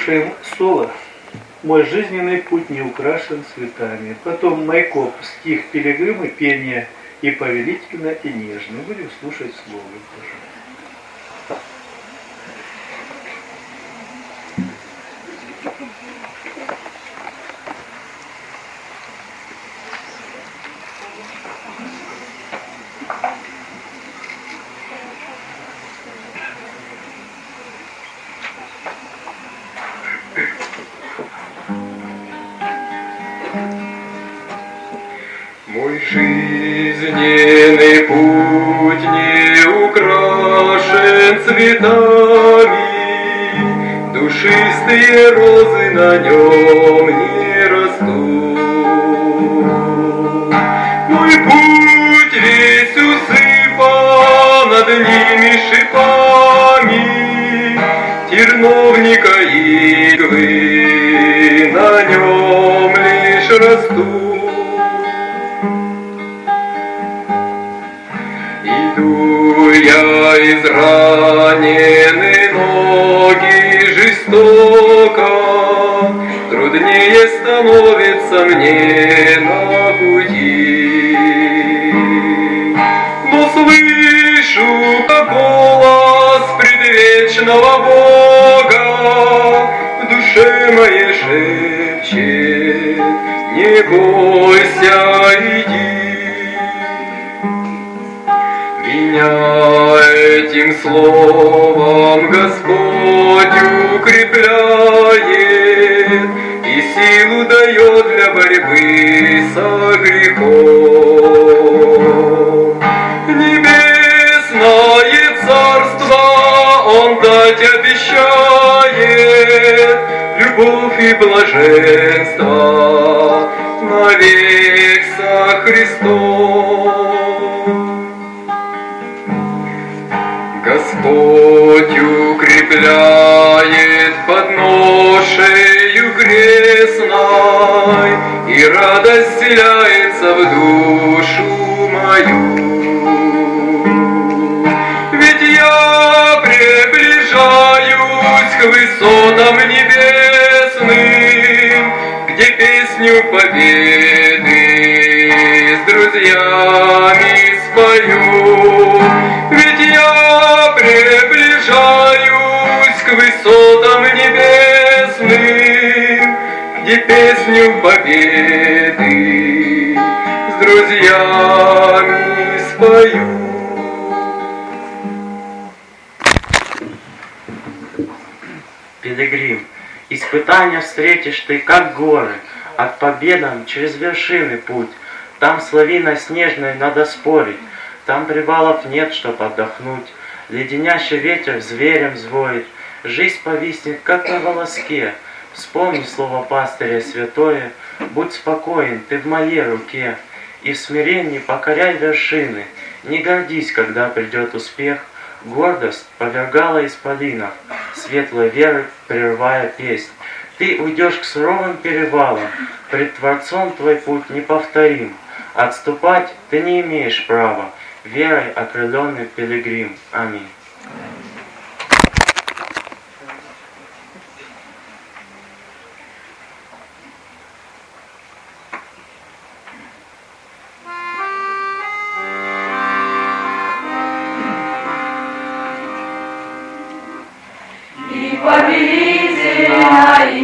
Слушаем соло. Мой жизненный путь не украшен цветами. Потом Майкоп, стих Пилигрима, пение и повелительно, и нежно. Будем слушать слово. Мой жизненный путь не украшен цветами, душистые розы на нем не растут. Мой путь весь усыпан над ними шипами терновника и иглы, на нем лишь растут. Иду я изранены ноги жестоко, труднее становится мне на пути. Но слышу, как голос предвечного Бога в душе моей шепчет: не бойся, иди. Меня этим словом Господь укрепляет и силу дает для борьбы со грехом. Небесное царство Он дать обещает, любовь и блаженство навек со Христом. Господь укрепляет под ношею крестной, и радость вселяется в душу мою. Ведь я приближаюсь к высотам небесным, где песню победы с друзьями спою. Ведь я приближаюсь к высотам небесным, где песню победы с друзьями спою. Пилигрим, испытания встретишь ты, как горы, от победам через вершины путь. Там с лавиной снежной надо спорить, там привалов нет, чтоб отдохнуть. Леденящий ветер зверем взвоет, жизнь повиснет, как на волоске. Вспомни слово пастыря святое: будь спокоен, ты в моей руке. И в смирении покоряй вершины, не гордись, когда придет успех. Гордость повергала исполинов, светлой веры прерывая песнь. Ты уйдешь к суровым перевалам, пред Творцом твой путь неповторим. Отступать ты не имеешь права, верой окрыленный пилигрим. Аминь. И повелительно, и